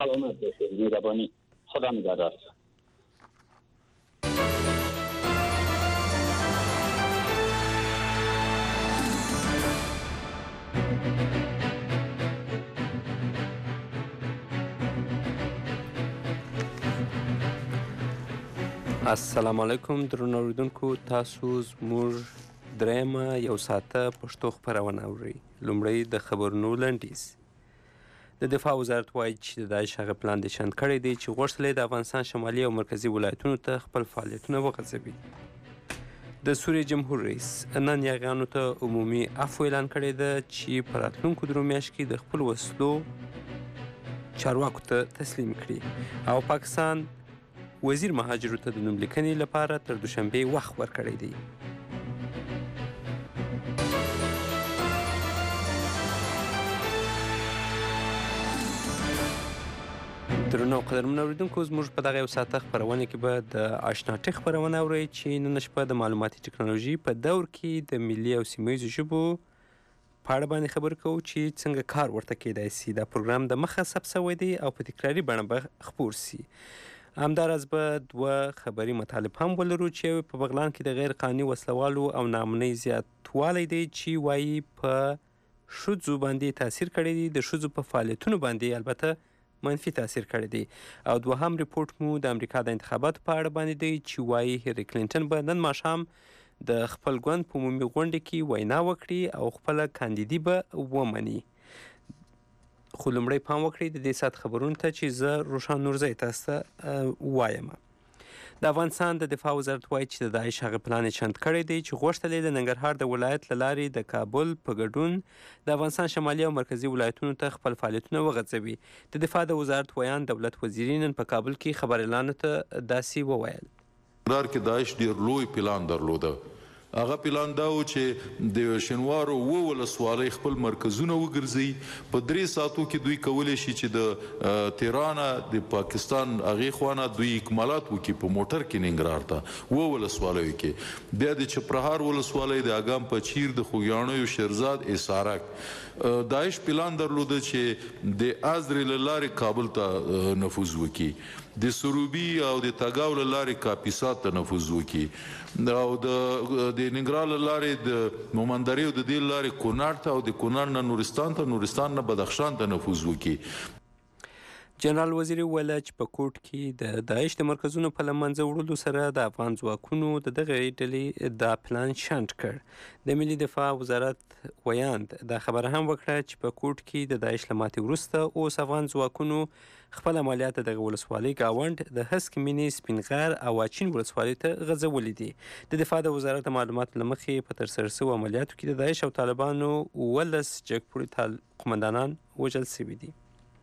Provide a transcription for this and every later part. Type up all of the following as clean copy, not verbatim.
سلامت باشید. مهربانی. خدا نگهدار. السلام علیکم درنو اوریدونکو، تاسو زموږ درېیمه یو ساعته پښتو خپرونه اورئ. لومړی د خبرونو لنډیز. د دفاع وزارت وایي چې د داعش هغه پلان دې شنډ کړی دی چې غوښتل یې د افغانستان شمالي او مرکزي ولایتونو ته خپل فعالیتونه وغځوي. د سوریې جمهور رئیس نن یاغیانو ته عمومي عفو اعلان کړی ده چې په راتلونکو درو میاشتو کې د خپل وسلو چارواکو ته تسلیم کړي، او پاکستان وزیر مهاجرو ته د نوملیکنې لپاره تر دوشنبې وخت ورکړی دی. درنو قدرمنو اوریدونکو، زموږ په دغه یو ساعته خپرونه کې به د اشنا ټک خپرونه اورئ چې نن شپه د معلوماتي ټکنالوژي په دور کې د ملي او سیمه ییزو ژبو په اړه باندې خبر کوو چې څنګه کار ورته کیدای سي. دا پروګرام د مخه ثبت شوی دی او په تکراري بڼه به خپور سي. همداراز به دوه خبري مطالب هم ولرو چې په بغلان کې د غیر قانوني وسلوالو او ناامنۍ زیاتوالی دی چې وایي په ښځو باندې تاثیر کړی دی، د ښځو په فعالیتونو باندې البته منفي تاثیر کړی دی. او دوهم ریپورټ مو د امریکا د انتخاباتو په اړه باندې دی چې وایي هیلري کلینټن به نن ماښام د خپل ګوند په عمومي غونډه کې وینا وکړي او خپله کاندیدي به ومني. خو لومړی پام وکړئ د دې ساعت خبرونو ته چې زه روښان نورزی تاسو ته وایم. د افغانستان د دفاع وزارت وایي چې د داعش هغه پلان یې شنډ کړی دی چې غوښتل یې د ننګرهار د ولایت له لارې د کابل په ګډون د افغانستان شمالي او مرکزي ولایتونو ته خپل فعالیتونه وغځوي. د دفاع د وزارت ویان دولت وزیري نن په کابل کې خبريالانو ته داسې وویل. ننګرهار کې داعش ډېر لوی پلان درلوده. هغه پلان دا و چې د شینوارو ولسوالۍ خپل مرکزونه وګرځي. په 3 ساعتو کې دوی کولی شي چې د تهران د پاکستان هغې خوا دوی اکمالات وکړي په موټر کې ننګرهار ته ولسوالیو کې. بیا د چپرهار ولسوالۍ د اګام پچیر د خوږیاڼیو شیرزاد اسارک داعش پلان درلوده چې د ازرې له لارې کابل ته نفوذ وکړي، د سروبي او د تګاو له لارې کاپیسا ته نفوذ وکړي، او د ننګرهار له لارې د مومندرې او د دې لارې کونړ ته او د کونړ نه نورستان ته، نورستان نه بدخشان ته نفوذ وکړي. جنرال وزیري وویل چې په کوټ کې د داعش د مرکزونو په له منځه وړلو سره د افغان ځواکونو د دغه ډلې دا پلان شنډ کړ. د ملي دفاع وزارت ویاند دا خبره هم وکړه چې په کوټ کې د داعش له ماتې وروسته اوس افغان ځواکونو خپل عملیات دغه ولسوالۍ ګاونډ د هسک مینې سپینغر او واچین ولسوالۍ ته غځولي دي. د دفاع د وزارت معلوماتو له مخې په ترسره شوو عملیاتو کې د داعش او طالبانو 11 جګپوړي قومندانان وژل شوي دي.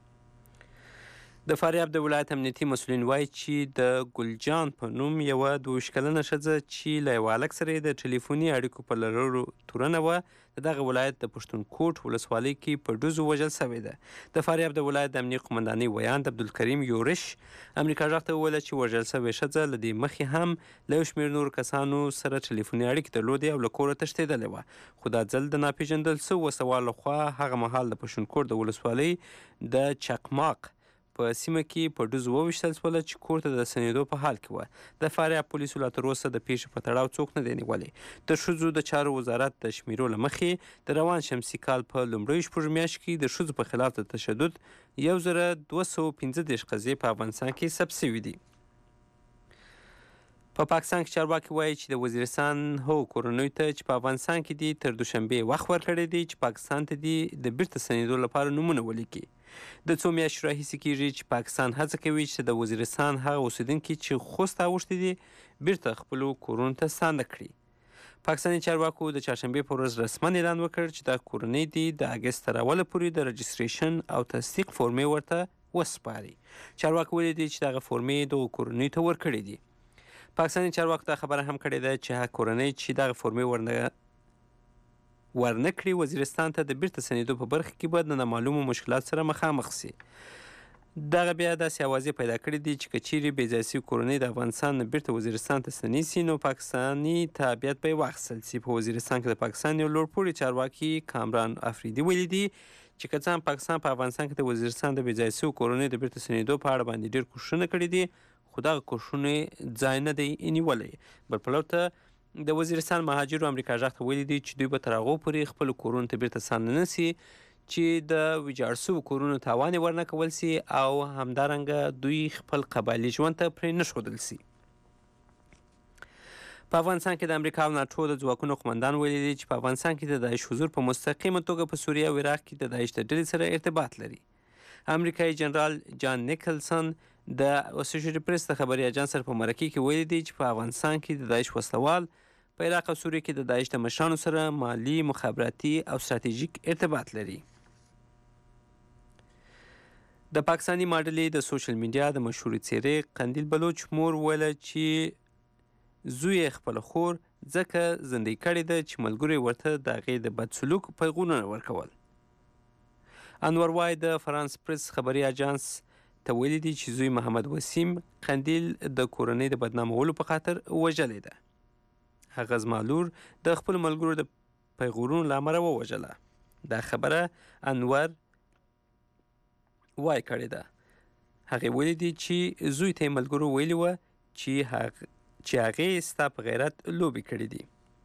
د فاریاب د ولایت امنیتي مسؤلین وایي چې د ګلجان په نوم یوه 22 کلنه ښځه چې له یوه هلک سره یې د ټلیفوني اړیکو په لرلو تورنه وه د دغه ولایت د پښتونکوټ ولسوالۍ کې په ډزو وژل شوې ده. د فاریاب د ولایت د امنیې قومندانۍ ویاند عبدالکریم یورش امریکا غږ ته وویله چې وژل شوې ښځه له دې مخکې هم له یو شمېر نورو کسانو سره ټلیفوني اړیکې درلودې او له کوره تښتېدلې وه، خو دا ځل د ناپېژندل شوو وسوالو لخوا هغه مهال د پښتونکوټ د ولسوالۍ د چقماق په سیمه کې په ډزو وویشتل شوله چې کور ته د ستنېدو په حال کې وه. د فاریاب پولیسو لا تر اوسه د پیښې په تړاو څوک نه دی نیولی. د ښځو د چارو وزارت د شمیرو له مخې د روان شمسي کال په لومړیو شپږو میاشتو کې د ښځو په خلاف د تشدد 1215 قضیې په افغانستان کې ثبت شوي دي. په پاکستان کې چارواکي وایي چې د وزیرستان هغو کورنیو ته چې په افغانستان کې دي تر دوشنبې وخت ورکړی دی چې پاکستان ته دي د بیرته ستنېدو لپاره نومونه ولیکي. د څو میاشتو راهیسې کېږي چې پاکستان هڅه کوي چې د وزیرستان هغه اوسېدونکي چې خوست اوښتي دي بیرته خپلو کورونو ته ستانه کړي. پاکستاني چارواکو د چهارشنبې په ورځ رسماً اعلان وکړ چې دا کورنۍ دي د اګست تر اوله پورې د رجسټریشن او تصدیق فورمې ورته وسپاري. چارواکو ویلي دي چې دغه فورمې دغو کورنیو ته ورکړي دي. پاکستاني چارواکو دا خبره هم کړې ده چې هغه کورنۍ چې دغه فورمې ورنه کړي وزیرستان ته د بیرته ستنېدو په برخه کې به د نامعلومو مشکلات سره مخامخ سي. دغه بیا داسې اوازې پیدا کړي دي چې که چیرې بې ځایه سوي کورنۍ د افغانستان نه بیرته وزیرستان ته ستنې سي نو پاکستاني تابعیت به یې واخیستل سي. په وزیرستان کې د پاکستان یو لوړپوړي چارواکي کامران افریدي ویلي دي چې که څه هم پاکستان په افغانستان کې د وزیرستان د بې ځای شویو کورنیو د بیرته ستنېدو په اړه باندې ډېر کوښښونه کړي دي، خو دغه کوښښونه ځای نه دی نیولی. بل پلو ته د وزیرستان مهاجرو امریکا غږ ته ویلي دي چې دوی به تر هغو پورې خپلو کورونو ته بیرته ستانه نه سي چې د ویجاړ شویو کورونو تاوان یې ورنه کول سي او همدارنګه دوی خپل قبایلي ژوند ته پرې نه ښودل سي. په افغانستان کې د امریکا او ناټو د ځواکونو قمندان ویلي دي چې په افغانستان کې د داعش حضور په مستقیمه توګه په سوریه او عراق کې د داعش د ډلې سره ارتباط لري. امریکایي جنرال جان نیکلسن د اسوسییټډ پریس د خبري اجانس سره په مرکه کې ویلي دي چې په افغانستان کې د داعش وسلوال په عراق او سوریه کې د داعش د مشرانو سره مالی، مخابراتي او ستراتیژیک ارتباط لري. د پاکستاني ماډلې د سوشل میډیا د مشهورې څیرې قندیل بلوچ مور ویله چې زوی خپل خور ځکه زندۍ کړې ده چې ملګري ورته د هغې د بد سلوک پیغامونه ورکول. انور وای د فرانس پریس خبري اجانس ته ویلي دي چې زوی محمد وسیم قندیل د کورنۍ د بدنامولو په خاطر وژلې ده. هغه زما لور د خپل ملګرو د پیغورونو له امله ووژله. دا خبره انور وای کړې ده. هغې ویلي دي چې زوی ته یې ملګرو ویلي وه چې هغې ستا په غیرت لوبې کړې دي.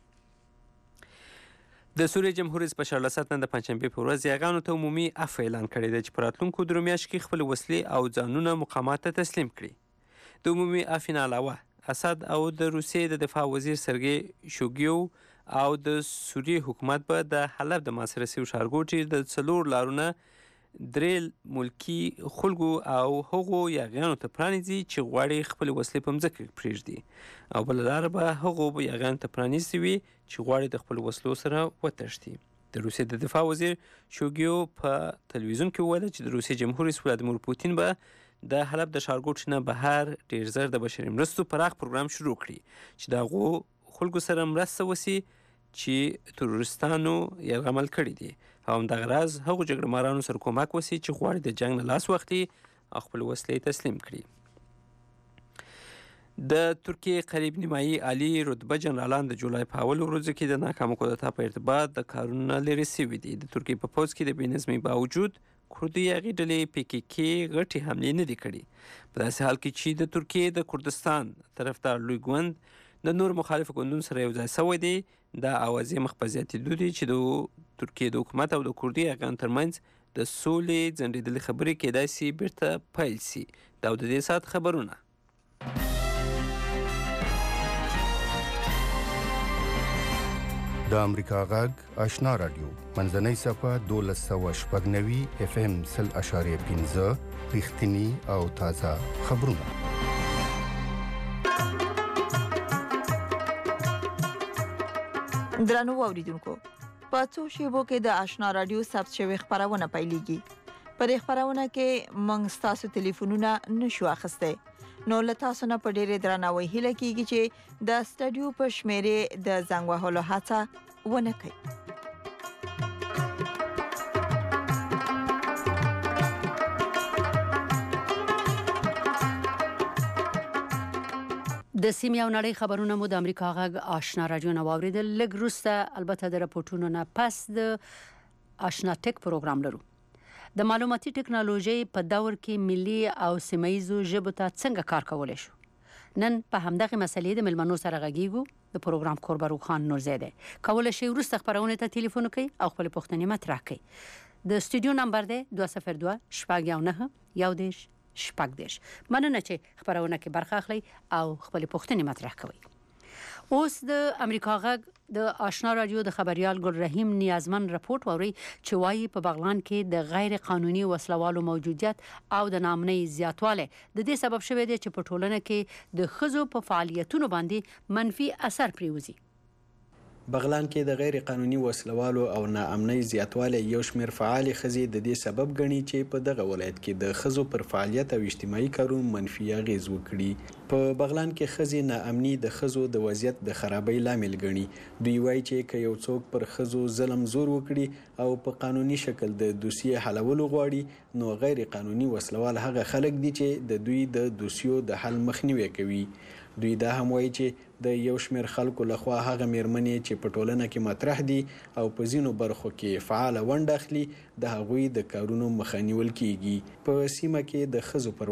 د سوریې جمهور رئیس بشار الاسد نن د پنجشنبې په ورځ یاغانو ته عمومي عفو اعلان کړی دی چې په راتلونکو درې میاشتو کې خپلې وسلې او ځانونه مقامات ته تسلیم کړي. د عمومي عفو نه علاوه اسد او د روسیې د دفاع وزیر سرګی شوګیو او د سوریې حکومت به د حلب د محاصره شوي ښارګوټي د 4 لارونه درې ملکي خلکو او هغو یاغیانو ته پرانیزي چې غواړي خپل وسلې په مځکه پرېږدي، او بله لاره به هغو یاغیانو ته پرانیستې وي چې غواړي د خپل وسلو سره وتښتي. د روسیې د دفاع وزیر شوګیو په تلویزیون کې وویل چې د روسیې جمهور رئیس ولادیمیر پوتین به د حلب د ښارګوټي نه بهر ډېر زر د بشري مرستو پراخ پروګرام شروع کړي چې د هغو خلکو سره مرسته وسي چې تروریستانو یرغمل کړي دي، او همدغه راز هغو جګړه مارانو سره کومک وسي چې غواړي د جنګ نه لاس واخلي او خپل وسلې تسلیم کړي. د ترکیې قریب نیمایي عالي رتبه جنرالان د جولای په اولو ورځو کې د ناکامه کودتا په ارتباط د کارونو لرې سوي دي. د ترکیې په پوځ کې د بې نظمۍ باوجود کردي یاغي ډلې PKK غټې حملې نه دي کړي، په داسې حال کې چې د ترکیې د کردستان طرفدار لوی ګوند د نور مخالفو ګوندونو سره یو ځای سوی دی. دا اوازې مخ په زیاتېدو دي چې د ترکیې د حکومت او د کردي یاغیانو ترمنځ د سولې ځنډېدلې خبرې کېدای شي بیرته پیل شي. دا د دې ساعت خبرونه. د امریکا غږ آشنا رادیو منځنۍ صفحه 1290 FM 0.5 رښتینی او تازه خبرونه. درنو اوریدونکو، په څو شیبو کې د آشنا رادیو ثبت شوی خبرونه پیلېږي. پر خبرونه کې موږ ستاسو ټلیفونونه نشو اخیستی، نو له تاسو نه په ډېرې درناوي هیله کیږي چې د سټډیو په شمیرې د زنګ وهلو هڅه ونه کړئ. د سیمې او نړۍ خبرونه مو د امریکا غږ آشنا رادیو نه واوریدل. لږ وروسته البته د راپورټونو نه پس د آشنا ټک پروګرام لرو. د معلوماتي ټکنالوژي په دور کې ملي او سیمایي ژبو ته څنګه کار کولای شو؟ نن په همدغه مسلې د ملمنو سره غږیږو. د پروګرام کوربرو خان نورزاده کولای شي وروسته خبرونه ته ټلیفون کوي او خپل پوښتنې مطرح کوي. د سټوډیو نمبر دی 202 شپږ 11 شپږ. مننه چې خبرونه کې برخه اخلي او خپل پوښتنې مطرح کوي. اوس د امریکا غږ د آشنا رادیو د خبريال ګل رحیم نیازمن راپورټ ووري چې وايي په بغلان کې د غیر قانوني وسلوالو موجودیت او د نامنۍ زیاتواله د دې سبب شوی دی چې په ټولنه کې د خزو په فعالیتونو باندې منفي اثر پریوزي. بغلان کې د غیر قانوني وسلوالو او ناامنۍ زیاتواله یو شمېر فعال خزي د دې سبب ګڼي چې په دغه ولایت کې د خزو پر فعالیت او اجتماعي کارونو منفي اغیز وکړي. په بغلان کې خزي ناامني د خزو د وضعیت د خرابۍ لامل ګڼي. دوی وایي چې که یو څوک پر خزو ظلم زور وکړي او په قانوني شکل د دوسیې حلولو غواړي، نو غیر قانوني وسلوال هغه خلک دي چې د دوی د دوسیو د حل مخنیوي کوي. دوی دا هم وایي چې د یو شمېر خلکو لخوا هغه میرمنې چې په ټولنه کې مطرح دي او په ځینو برخو کې فعاله ونډه اخلي د هغوی د کارونو مخه نیول کیږي. په سیمه کې د ښځو پر